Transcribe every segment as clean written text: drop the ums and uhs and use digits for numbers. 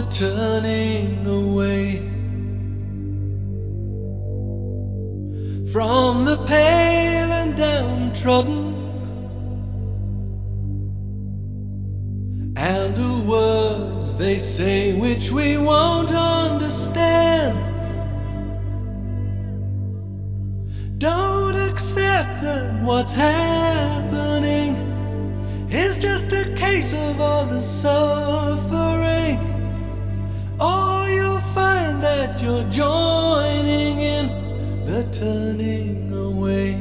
turning away from the pale and downtrodden, and the words they say which we won't understand. Don't accept that what's happening is just a case of all the suffering, or you'll find that you're joining in the turning away.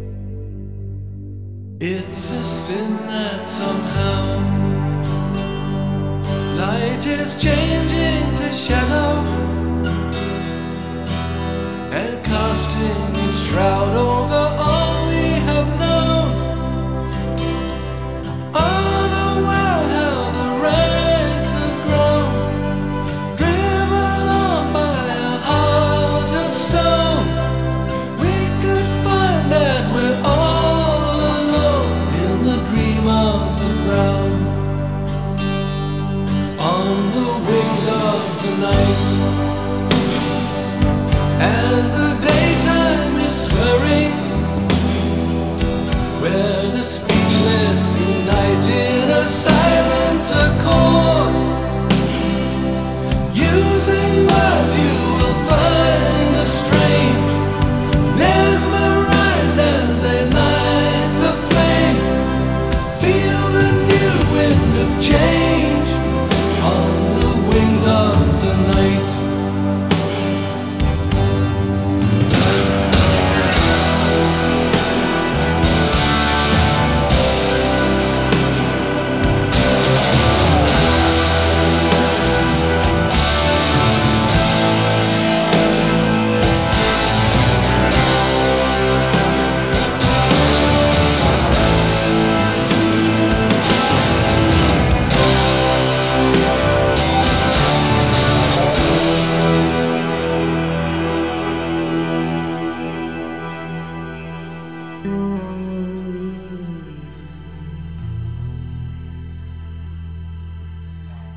It's a sin that somehow light is changing to shadow and casting its shroud over all we have known. Oh, the world, how the ranks have grown, driven on by a heart of stone. We could find that we're all alone in the dream of the ground. On the wings of the night, as the daytime is swirring, where the speechless unite in a silent accord, using words you will find a strange, mesmerized as they light the flame. Feel the new wind of change on the wings of the night.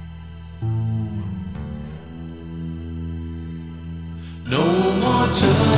No more turning.